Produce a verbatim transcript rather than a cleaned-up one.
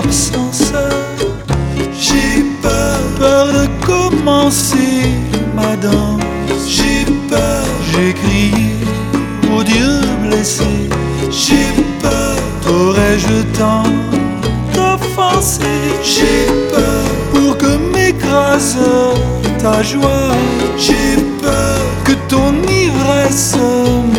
l'absence. J'ai peur, peur de commencer ma danse. J'ai peur, j'ai crié au Dieu blessé. J'ai peur, aurais-je le temps d'offenser? J'ai peur pour que m'écrase ta joie. J'ai peur que ton ivresse